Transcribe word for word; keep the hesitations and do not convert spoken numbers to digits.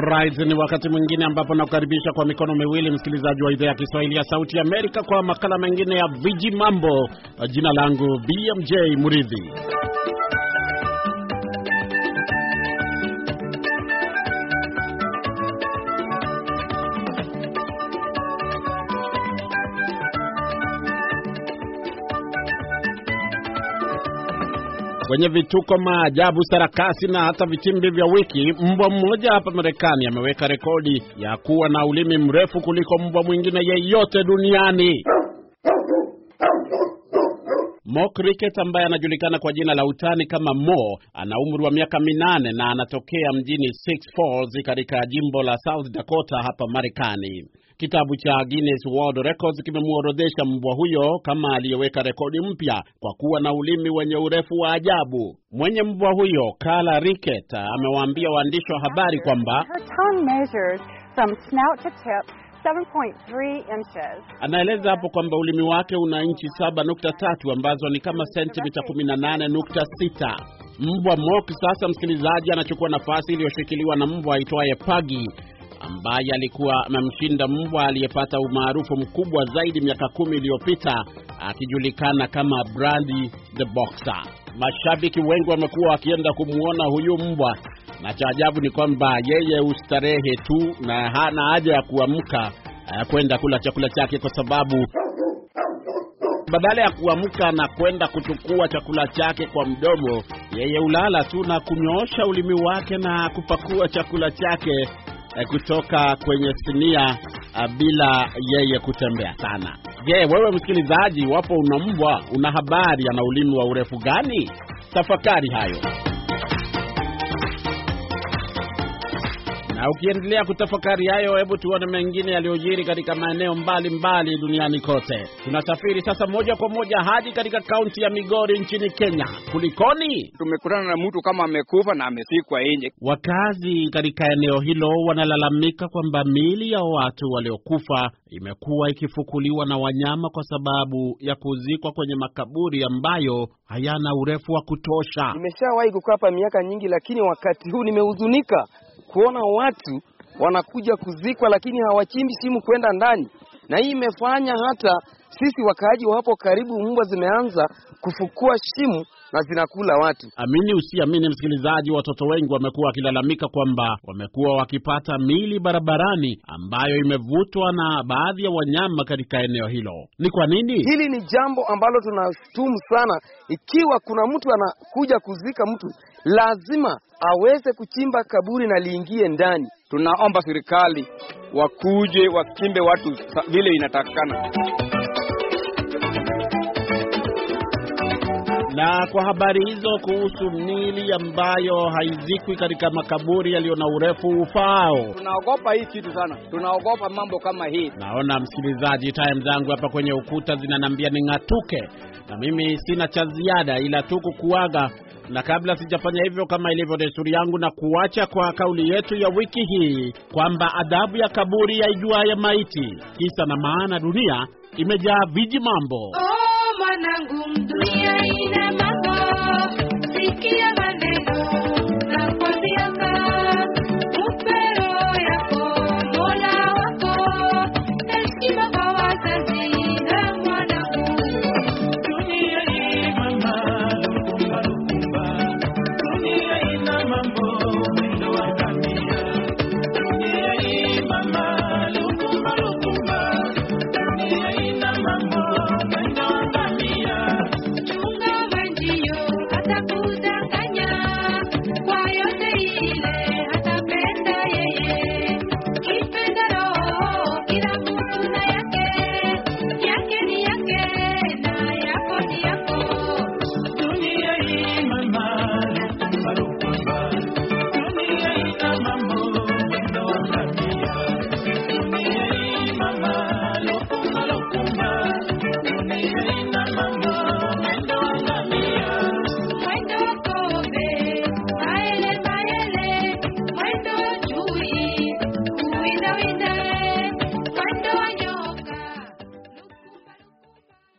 Alright, ni wakati mwingine ambapo nakukaribisha kwa mikono miwili msikilizaji wa idhaa ya Kiswahili ya Sauti ya Amerika kwa makala mengine ya Viji Mambo. Jina langu B M J Muridhi. Kwenye vituko, maajabu, sarakasi na hata vitimbi vya wiki, mbwa mmoja hapa Marekani ameweka rekodi ya kuwa na ulimi mrefu kuliko mbwa mwingine yeyote duniani. Mo Cricket, ambaye anajulikana kwa jina la utani kama Mo, ana umri wa miaka minane na anatokea mjini Sioux Falls katika jimbo la South Dakota hapa Marekani. Kitabu cha Guinness World Records kimemuorodhesha mbwa huyo kama aliyeweka rekodi mpya kwa kuwa na ulimi wenye urefu wa ajabu. Mwenye mbwa huyo, Carla Rickett, amewaambia waandishi wa habari kwamba her tongue measures from snout to tip seven point three inches. Anaeleza hapo kwamba ulimi wake una inchi saba nukta tatu ambazo ni kama sentimita kumi na nane nukta sita. Mbwa Mock sasa, msikilizaji, anachukua nafasi iliyoshikiliwa na mbwa aitwaye Puggy, ambaye alikuwa amemshinda mbwa aliyepata umaarufu mkubwa zaidi miaka kumi iliyopita, akijulikana kama Brandy the Boxer. Mashabiki wengi wamekuwa wakienda kumuona huyu mbwa, na cha ajabu ni kwamba yeye ustarehe tu na hana haja ya kuamka kwenda kula chakula chake, kwa sababu badala ya kuamka na kwenda kuchukua chakula chake kwa mdomo, yeye ulala tu na kunyoosha ulimi wake na kupakua chakula chake kutoka kwenye sinia bila yeye kutembea sana. Je, wewe msikilizaji, wapo una mbwa, una habari ana ulimi wa urefu gani? Tafakari hayo. Na ukiendelea kutafakari hayo, hebu tuone mengine yaliyojiri katika maeneo mbalimbali duniani kote. Tunasafiri sasa moja kwa moja hadi katika kaunti ya Migori nchini Kenya. Kulikoni? Tumekutana na mtu kama amekufa na amesikwa nje. Wakazi katika eneo hilo wanalalamika kwamba miili ya watu waliokufa imekuwa ikifukuliwa na wanyama kwa sababu ya kuzikwa kwenye makaburi ambayo hayana urefu wa kutosha. Nimeshawahi kukaa hapa miaka nyingi, lakini wakati huu nimehuzunika kuona watu wanakuja kuzikwa lakini hawachimbi simu kwenda ndani. Na hii imefanya hata sisi wakaaji wa hapo karibu, mbwa zimeanza kufukua shimu na zinakula watu. Amini usiamini msikilizaji, watoto wengi wamekuwa wakilalamika kwamba wamekuwa wakipata miili barabarani ambayo imevutwa na baadhi ya wanyama katika eneo hilo. Ni kwa nini? Hili ni jambo ambalo tunashtumu sana. Ikiwa kuna mtu anakuja kuzika mtu, lazima aweze kuchimba kaburi na liingie ndani. Tunaomba serikali wakuje wakimbe watu vile inatakikana. Na kwa habari hizo kuhusu miili ambayo haizikwi katika makaburi yaliyo na urefu ufao, tunaogopa hii kitu sana. Tunaogopa mambo kama hii. Naona msikilizaji, time zangu hapa kwenye ukuta zinanambia ning'atuke, na mimi sina cha ziada ila tu kukuaga. Na kabla sijafanya hivyo, kama ilivyo desturi yangu, na kuacha kwa kauli yetu ya wiki hii kwamba adhabu ya kaburi yaijuaye maiti. Kisa na maana, dunia imejaa viji mambo.